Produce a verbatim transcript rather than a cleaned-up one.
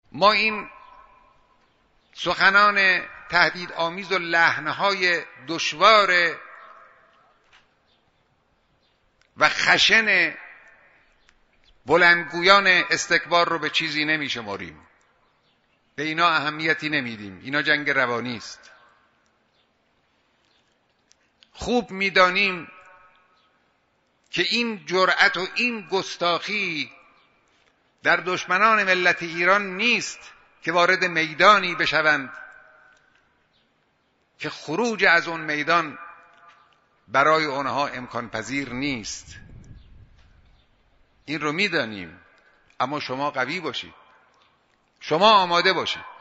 ما این سخنان تهدید آمیز و لحنهای دشوار و خشن بلندگویان استکبار رو به چیزی نمی شماریم، به اینا اهمیتی نمیدیم. اینا جنگ روانی است. خوب میدانیم که این جرأت و این گستاخی در دشمنان ملت ایران نیست که وارد میدانی بشوند که خروج از اون میدان برای آنها امکان پذیر نیست. این رو میدانیم، اما شما قوی باشید، شما آماده باشید.